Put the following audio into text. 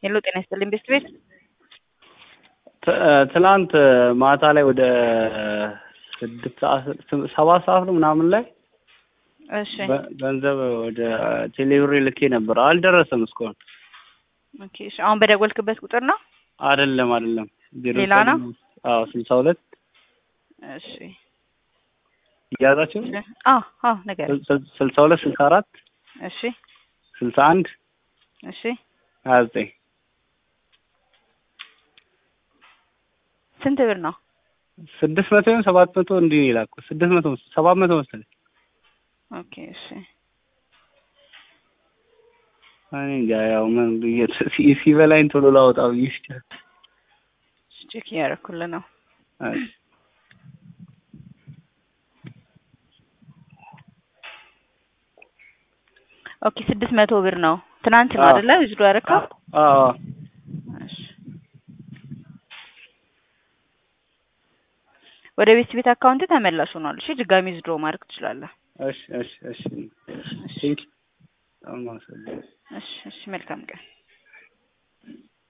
ሄሎ ጤና ይስጥልኝ ቤስት ቤት። ትናንት ማታ ላይ ወደ 7 ሰዓት ነው ምናምን ላይ እሺ ገንዘብ ወደ ቴሌብር ልኬ ነበር፣ አልደረሰም እስካሁን። ኦኬ እሺ፣ አሁን በደወልክበት ቁጥር ነው? አይደለም ሌላ ነው? አዎ 62 እሺ ያዛችሁ? ነገር 62 64 እሺ 61 እሺ 29 ስንት ብር ነው? 600 ወይም 700 እንዲህ ይላል እኮ 600 700 መሰለኝ። ኦኬ እሺ እንጃ ያው ምን ሲበላኝ ቶሎ ላወጣው ይችላል። ቼክ ያደረኩልህ ነው። ኦኬ 600 ብር ነው። ትናንት ነው አይደለ? እዚህ ጋር ያረካው? አዎ እሺ ወደ ቤት አካውንት ተመላሽ ሆኗል። እሺ ድጋሚ ዝድሮ ማድረግ ትችላለህ። እሺ መልካም ቀን።